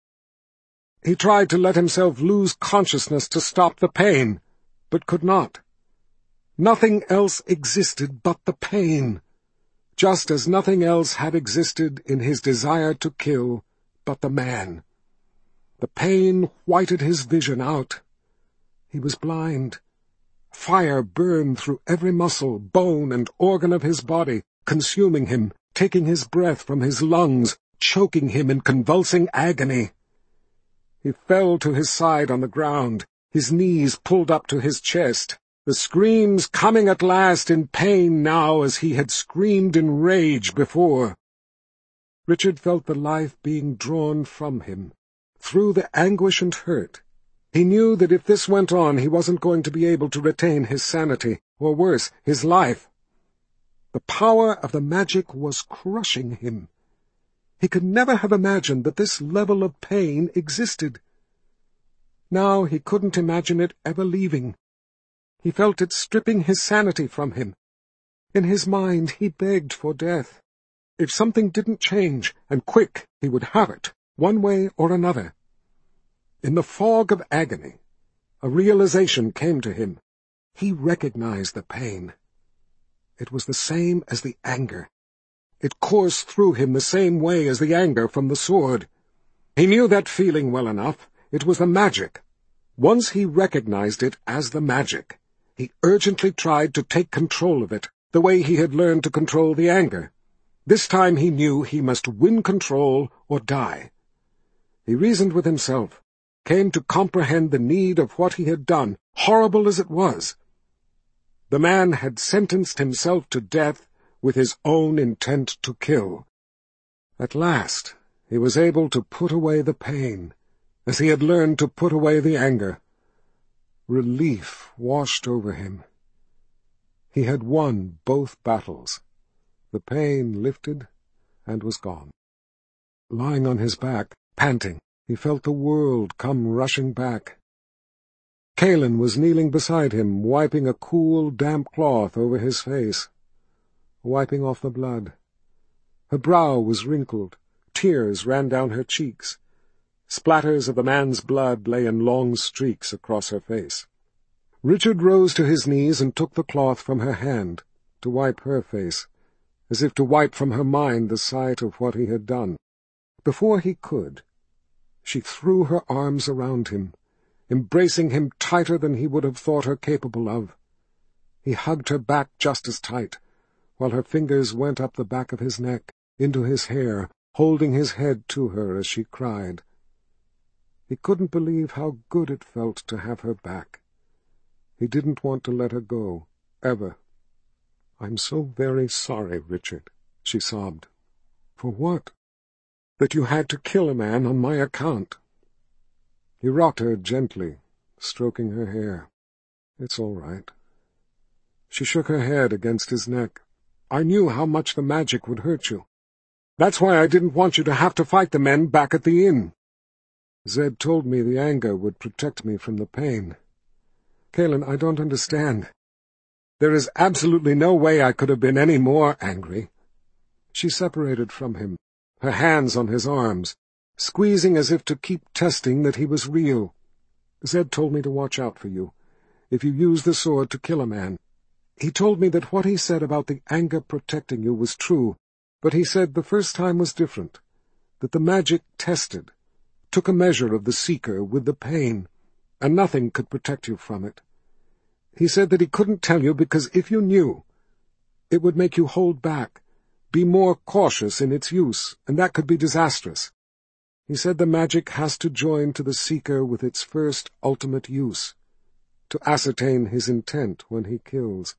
He tried to let himself lose consciousness to stop the pain, but could not. Nothing else existed but the pain, just as nothing else had existed in his desire to kill but the man. The pain whited his vision out. He was blind. Fire burned through every muscle, bone, and organ of his body, consuming him, taking his breath from his lungs, choking him in convulsing agony. He fell to his side on the ground, his knees pulled up to his chest, the screams coming at last in pain now as he had screamed in rage before. Richard felt the life being drawn from him, through the anguish and hurt. He knew that if this went on he wasn't going to be able to retain his sanity, or worse, his life. The power of the magic was crushing him. He could never have imagined that this level of pain existed. Now he couldn't imagine it ever leaving. He felt it stripping his sanity from him. In his mind he begged for death. If something didn't change, and quick, he would have it, one way or another. In the fog of agony, a realization came to him. He recognized the pain. It was the same as the anger. It coursed through him the same way as the anger from the sword. He knew that feeling well enough. It was the magic. Once he recognized it as the magic, he urgently tried to take control of it, the way he had learned to control the anger. This time he knew he must win control or die. He reasoned with himself, came to comprehend the need of what he had done, horrible as it was. The man had sentenced himself to death with his own intent to kill. At last he was able to put away the pain, as he had learned to put away the anger. Relief washed over him. He had won both battles. The pain lifted and was gone. Lying on his back, panting, he felt the world come rushing back. Kalin was kneeling beside him, wiping a cool, damp cloth over his face, wiping off the blood. Her brow was wrinkled, tears ran down her cheeks. Splatters of the man's blood lay in long streaks across her face. Richard rose to his knees and took the cloth from her hand, to wipe her face, as if to wipe from her mind the sight of what he had done. Before he could, she threw her arms around him, embracing him tighter than he would have thought her capable of. He hugged her back just as tight, while her fingers went up the back of his neck, into his hair, holding his head to her as she cried. He couldn't believe how good it felt to have her back. He didn't want to let her go, ever. "I'm so very sorry, Richard," she sobbed. "For what?" "That you had to kill a man on my account." He rocked her gently, stroking her hair. "It's all right." She shook her head against his neck. "I knew how much the magic would hurt you. That's why I didn't want you to have to fight the men back at the inn. Zed told me the anger would protect me from the pain. Kalin, I don't understand. There is absolutely no way I could have been any more angry." She separated from him, her hands on his arms, squeezing as if to keep testing that he was real. "Zed told me to watch out for you, if you use the sword to kill a man. He told me that what he said about the anger protecting you was true, but he said the first time was different, that the magic tested, took a measure of the seeker with the pain, and nothing could protect you from it. He said that he couldn't tell you because if you knew, it would make you hold back, be more cautious in its use, and that could be disastrous. He said the magic has to join to the seeker with its first ultimate use, to ascertain his intent when he kills."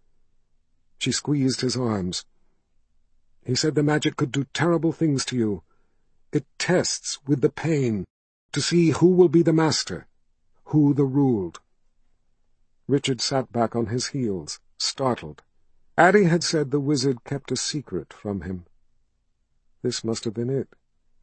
She squeezed his arms. "He said the magic could do terrible things to you. It tests with the pain, to see who will be the master, who the ruled." Richard sat back on his heels, startled. Addie had said the wizard kept a secret from him. This must have been it.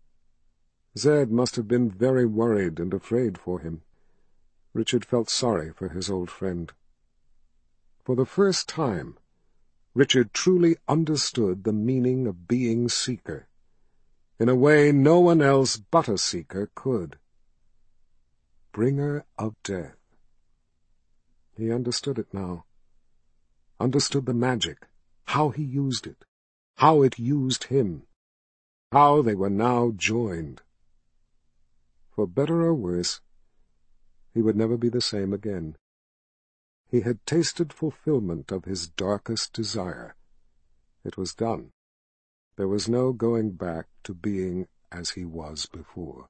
Zed must have been very worried and afraid for him. Richard felt sorry for his old friend. For the first time, Richard truly understood the meaning of being Seeker, in a way no one else but a Seeker could. Bringer of death. He understood it now. Understood the magic, how he used it, how it used him, how they were now joined. For better or worse, he would never be the same again. He had tasted fulfillment of his darkest desire. It was done. There was no going back to being as he was before.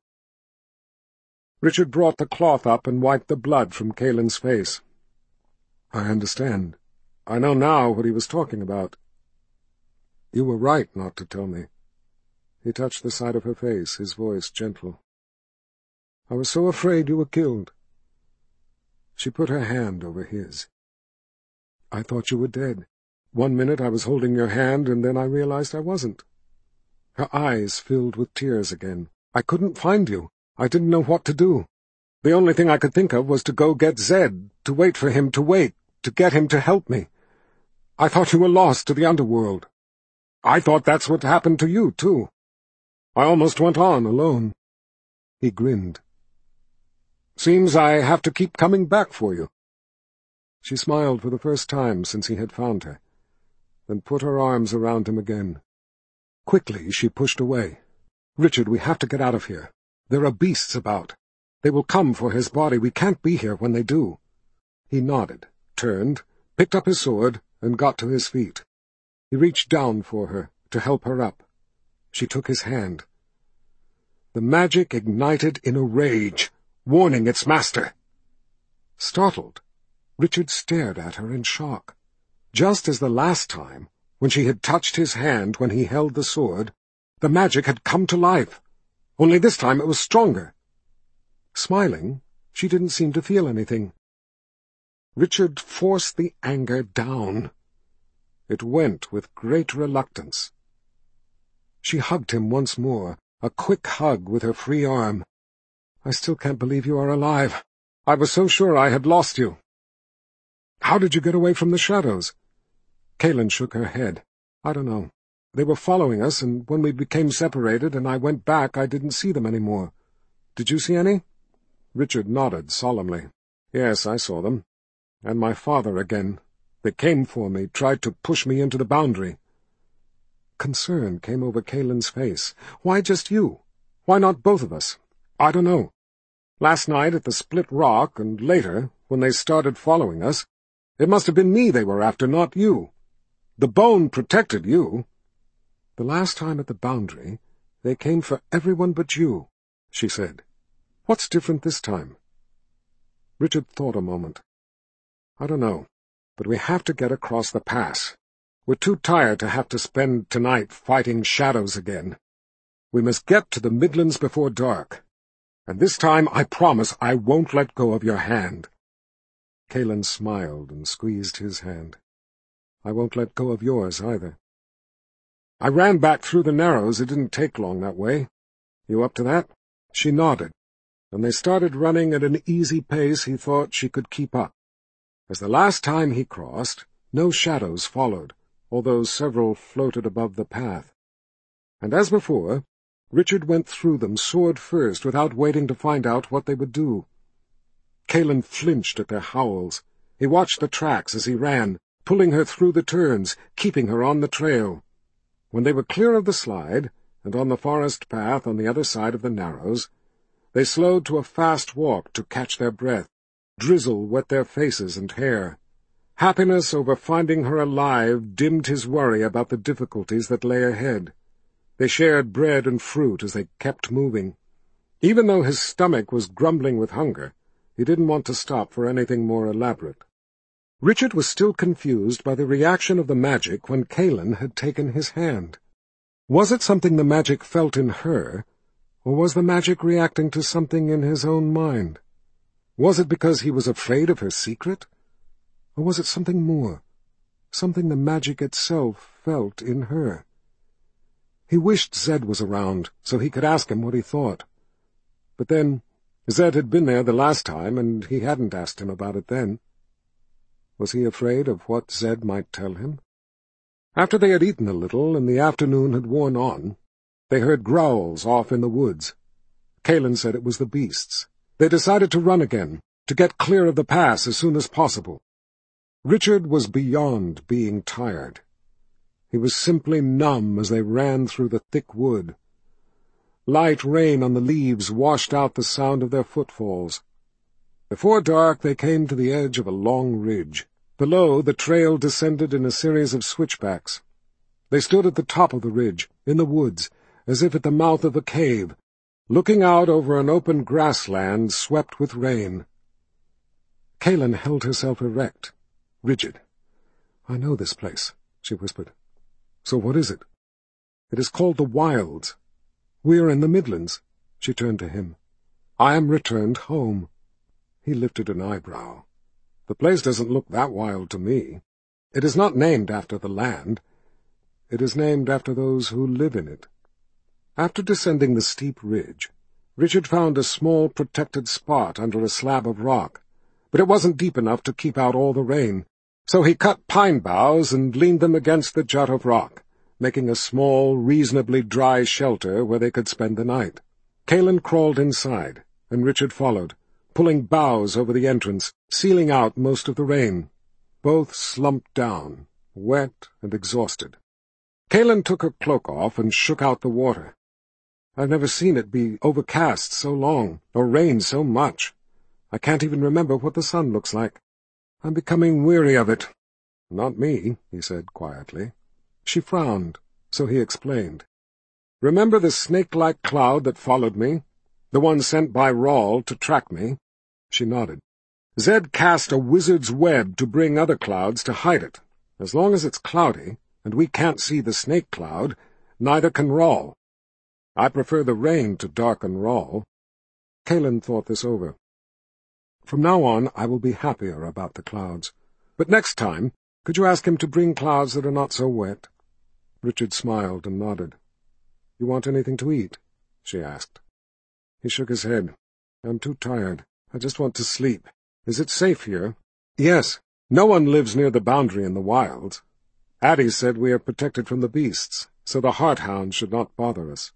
Richard brought the cloth up and wiped the blood from Kalin's face. "I understand. I know now what he was talking about. You were right not to tell me." He touched the side of her face, his voice gentle. "I was so afraid you were killed." She put her hand over his. "I thought you were dead. 1 minute I was holding your hand, and then I realized I wasn't." Her eyes filled with tears again. "I couldn't find you. I didn't know what to do. The only thing I could think of was to go get Zed, to wait for him to wake, to get him to help me. I thought you were lost to the underworld. I thought that's what happened to you, too. I almost went on alone." He grinned. "Seems I have to keep coming back for you." She smiled for the first time since he had found her, then put her arms around him again. Quickly she pushed away. "Richard, we have to get out of here. There are beasts about. They will come for his body. We can't be here when they do." He nodded, turned, picked up his sword, and got to his feet. He reached down for her, to help her up. She took his hand. The magic ignited in a rage, warning its master. Startled, Richard stared at her in shock. Just as the last time, when she had touched his hand when he held the sword, the magic had come to life, only this time it was stronger. Smiling, she didn't seem to feel anything. Richard forced the anger down. It went with great reluctance. She hugged him once more, a quick hug with her free arm. "I still can't believe you are alive. I was so sure I had lost you." "How did you get away from the shadows?" Kaelin shook her head. "I don't know. They were following us, and when we became separated and I went back, I didn't see them any more. Did you see any?" Richard nodded solemnly. "Yes, I saw them. And my father again. They came for me, tried to push me into the boundary." Concern came over Kaelin's face. "Why just you? Why not both of us?" "I don't know. Last night at the Split Rock, and later, when they started following us, it must have been me they were after, not you. The bone protected you." "The last time at the boundary, they came for everyone but you," she said. "What's different this time?" Richard thought a moment. "I don't know, but we have to get across the pass. We're too tired to have to spend tonight fighting shadows again. We must get to the Midlands before dark. And this time I promise I won't let go of your hand." Kaelin smiled and squeezed his hand. "I won't let go of yours either." "I ran back through the Narrows. It didn't take long that way. You up to that?" She nodded, and they started running at an easy pace he thought she could keep up. As the last time he crossed, no shadows followed, although several floated above the path. And as before, Richard went through them sword first without waiting to find out what they would do. Kaelin flinched at their howls. He watched the tracks as he ran, pulling her through the turns, keeping her on the trail. When they were clear of the slide, and on the forest path on the other side of the Narrows, they slowed to a fast walk to catch their breath. Drizzle wet their faces and hair. Happiness over finding her alive dimmed his worry about the difficulties that lay ahead. They shared bread and fruit as they kept moving. Even though his stomach was grumbling with hunger, he didn't want to stop for anything more elaborate. Richard was still confused by the reaction of the magic when Kaelin had taken his hand. Was it something the magic felt in her, or was the magic reacting to something in his own mind? Was it because he was afraid of her secret? Or was it something more, something the magic itself felt in her? He wished Zed was around, so he could ask him what he thought. But then, Zed had been there the last time, and he hadn't asked him about it then. Was he afraid of what Zed might tell him? After they had eaten a little, and the afternoon had worn on, they heard growls off in the woods. Kaelin said it was the beasts. They decided to run again, to get clear of the pass as soon as possible. Richard was beyond being tired. He was simply numb as they ran through the thick wood. Light rain on the leaves washed out the sound of their footfalls. Before dark they came to the edge of a long ridge. Below, the trail descended in a series of switchbacks. They stood at the top of the ridge, in the woods, as if at the mouth of a cave, looking out over an open grassland swept with rain. Kaelin held herself erect, rigid. "I know this place," she whispered. "So what is it?" "It is called the Wilds. We are in the Midlands." She turned to him. "I am returned home." He lifted an eyebrow. "The place doesn't look that wild to me. It is not named after the land. It is named after those who live in it." After descending the steep ridge, Richard found a small protected spot under a slab of rock, but it wasn't deep enough to keep out all the rain, so he cut pine boughs and leaned them against the jut of rock, making a small, reasonably dry shelter where they could spend the night. Kaelin crawled inside, and Richard followed, pulling boughs over the entrance, sealing out most of the rain. Both slumped down, wet and exhausted. Kaelin took her cloak off and shook out the water. "I've never seen it be overcast so long, or rain so much. I can't even remember what the sun looks like. I'm becoming weary of it." "Not me," he said quietly. She frowned, so he explained. "Remember the snake-like cloud that followed me? The one sent by Rawl to track me?" She nodded. "Zed cast a wizard's web to bring other clouds to hide it. As long as it's cloudy, and we can't see the snake cloud, neither can Rawl. I prefer the rain to darken Rawl." Kaelin thought this over. "From now on I will be happier about the clouds. But next time, could you ask him to bring clouds that are not so wet?" Richard smiled and nodded. "You want anything to eat?" she asked. He shook his head. "I'm too tired. I just want to sleep. Is it safe here? Yes. No one lives near the boundary in the wilds. Addie said we are protected from the beasts, so the Hearthound should not bother us.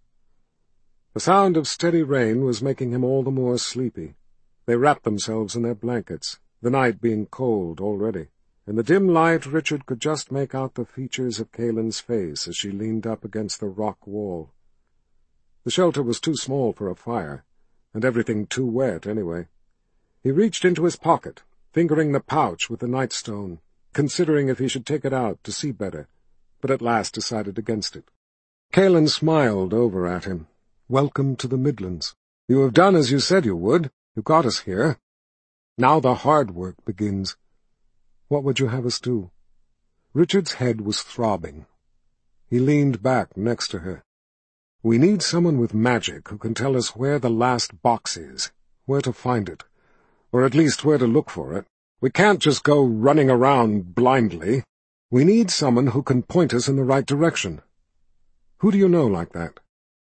The sound of steady rain was making him all the more sleepy. They wrapped themselves in their blankets, the night being cold already. In the dim light, Richard could just make out the features of Kaelin's face as she leaned up against the rock wall. The shelter was too small for a fire, and everything too wet anyway. He reached into his pocket, fingering the pouch with the nightstone, considering if he should take it out to see better, but at last decided against it. Kaelin smiled over at him. "Welcome to the Midlands. You have done as you said you would. You got us here. Now the hard work begins. What would you have us do?" Richard's head was throbbing. He leaned back next to her. "We need someone with magic who can tell us where the last box is, where to find it, or at least where to look for it. We can't just go running around blindly. We need someone who can point us in the right direction. Who do you know like that?"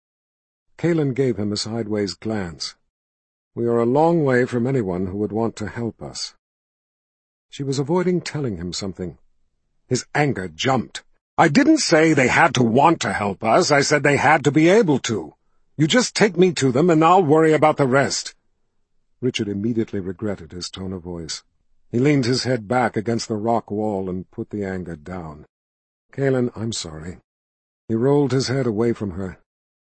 Kaelin gave him a sideways glance. "We are a long way from anyone who would want to help us." She was avoiding telling him something. His anger jumped. "I didn't say they had to want to help us. I said they had to be able to. You just take me to them, and I'll worry about the rest." Richard immediately regretted his tone of voice. He leaned his head back against the rock wall and put the anger down. "Kaelin, I'm sorry." He rolled his head away from her.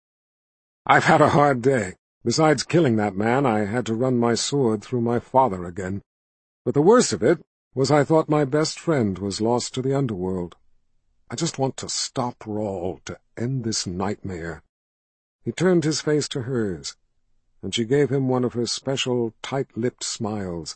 "I've had a hard day. Besides killing that man, I had to run my sword through my father again. But the worst of it was I thought my best friend was lost to the underworld. I just want to stop Rahl, to end this nightmare." He turned his face to hers, and she gave him one of her special tight-lipped smiles.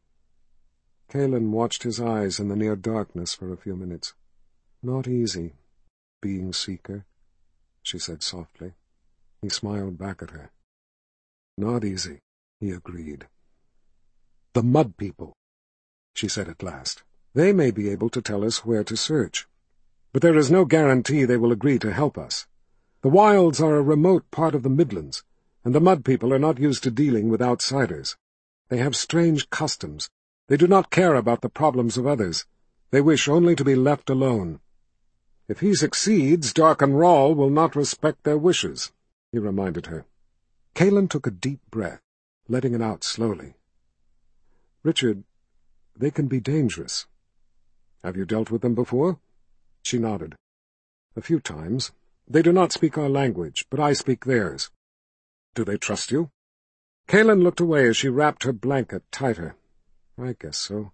Kaelin watched his eyes in the near darkness for a few minutes. "Not easy, being Seeker," she said softly. He smiled back at her. "Not easy," he agreed. "The Mud People," she said at last. "They may be able to tell us where to search. But there is no guarantee they will agree to help us. The wilds are a remote part of the Midlands, and the Mud People are not used to dealing with outsiders. They have strange customs. They do not care about the problems of others. They wish only to be left alone. If he succeeds, Darken Rahl will not respect their wishes," he reminded her. Kaelin took a deep breath, letting it out slowly. "Richard, they can be dangerous. Have you dealt with them before?" She nodded. "A few times. They do not speak our language, but I speak theirs." "Do they trust you?" Kaelin looked away as she wrapped her blanket tighter. "I guess so."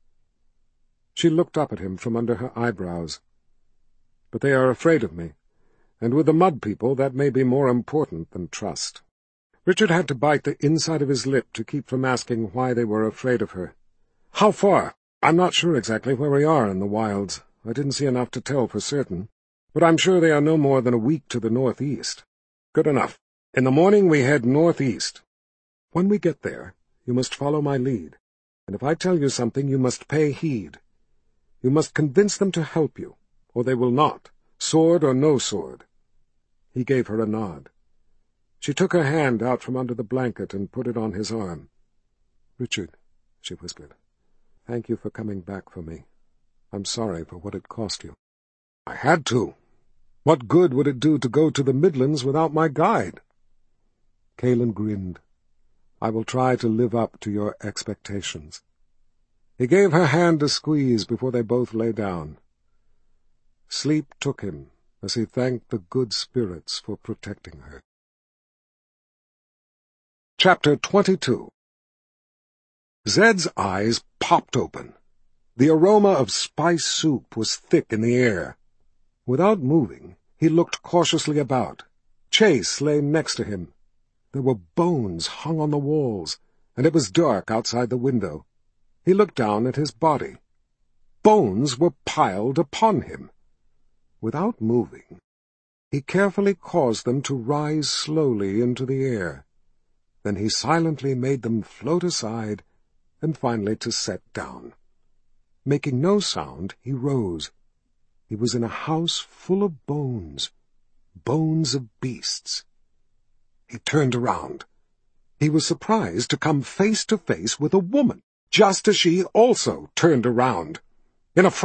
She looked up at him from under her eyebrows. "But they are afraid of me, and with the Mud People that may be more important than trust." Richard had to bite the inside of his lip to keep from asking why they were afraid of her. "How far?" "I'm not sure exactly where we are in the wilds. I didn't see enough to tell for certain. But I'm sure they are no more than a week to the northeast." "Good enough. In the morning we head northeast. When we get there, you must follow my lead, and if I tell you something, you must pay heed. You must convince them to help you, or they will not, sword or no sword." He gave her a nod. She took her hand out from under the blanket and put it on his arm. "Richard," she whispered, "thank you for coming back for me. I'm sorry for what it cost you." "I had to. What good would it do to go to the Midlands without my guide?" Kaelin grinned. "I will try to live up to your expectations." He gave her hand a squeeze before they both lay down. Sleep took him as he thanked the good spirits for protecting her. Chapter 22. Zed's eyes popped open. The aroma of spice soup was thick in the air. Without moving, he looked cautiously about. Chase lay next to him. There were bones hung on the walls, and it was dark outside the window. He looked down at his body. Bones were piled upon him. Without moving, he carefully caused them to rise slowly into the air. Then he silently made them float aside, and finally to set down. Making no sound, he rose. He was in a house full of bones, bones of beasts. He turned around. He was surprised to come face to face with a woman, just as she also turned around. In a